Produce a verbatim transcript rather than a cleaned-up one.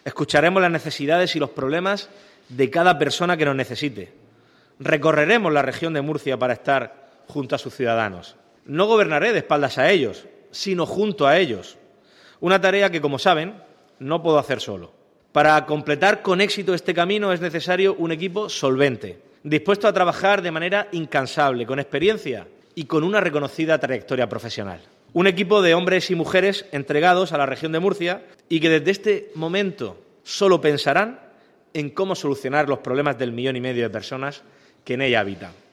Escucharemos las necesidades y los problemas de cada persona que nos necesite. Recorreremos la región de Murcia para estar junto a sus ciudadanos. No gobernaré de espaldas a ellos, sino junto a ellos. Una tarea que, como saben, no puedo hacer solo. Para completar con éxito este camino es necesario un equipo solvente, dispuesto a trabajar de manera incansable, con experiencia y con una reconocida trayectoria profesional. Un equipo de hombres y mujeres entregados a la región de Murcia y que desde este momento solo pensarán en cómo solucionar los problemas del millón y medio de personas que en ella habitan.